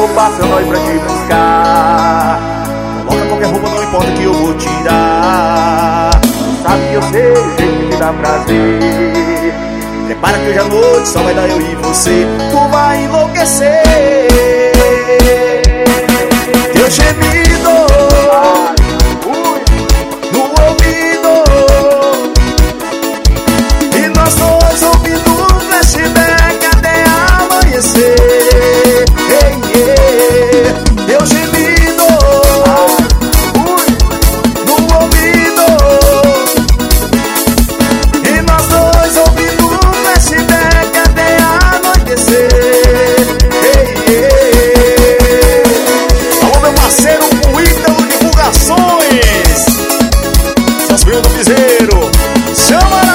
passo nós pra te buscar. Coloca qualquer roupa, não importa que eu vou tirar. Tu sabe que eu sei o jeito que te dá prazer. Prepara que hoje à noite só vai dar eu e você. Tu vai enlouquecer. Teu gemido no ouvido, e nós dois ouvindo o flashback até amanhecer. Teu gemido no ouvido, e nós dois ouvindo o flashback até anoitecer. Alô, meu parceiro, o Ítalo Divulgações, São Bruno Piseiro, chama!